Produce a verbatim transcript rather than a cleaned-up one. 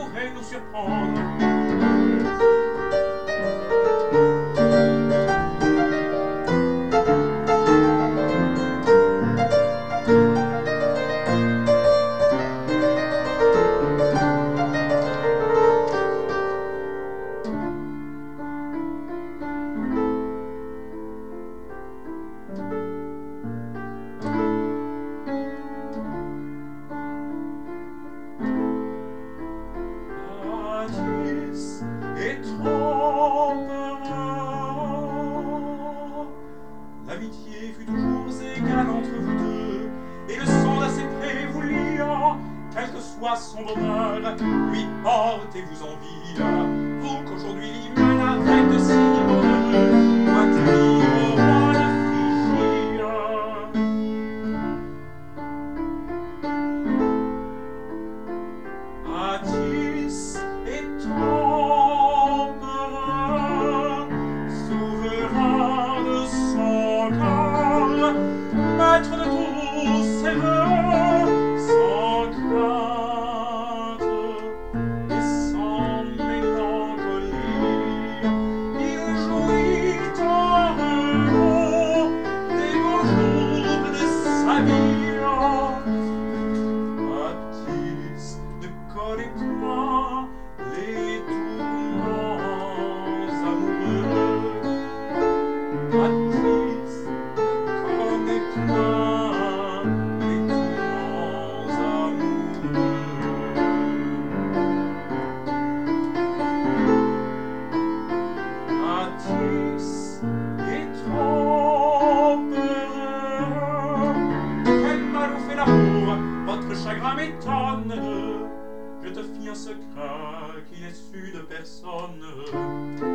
pourrait nous surprendre. Et trompera. L'amitié fut toujours égale entre vous deux, et le sang d'assez près vous lia. Quel que soit son bonheur, lui portez-vous envie. Vous qu'aujourd'hui l'hymen avec de si bonheureux, atterrir au roi de Phrygie. Attis et tempéra, souverain de son corps, maître de tous ses voeux, sans crainte et sans mélancolie, il jouit en repos des beaux jours de sa vie. Attis ne connaît point les tourments amoureux. Attis ne connaît point les tourments amoureux. Attis est trop heureux. Quel mal vous fait l'amour, votre chagrin m'étonne. Je te fie un secret qui n'est su de personne.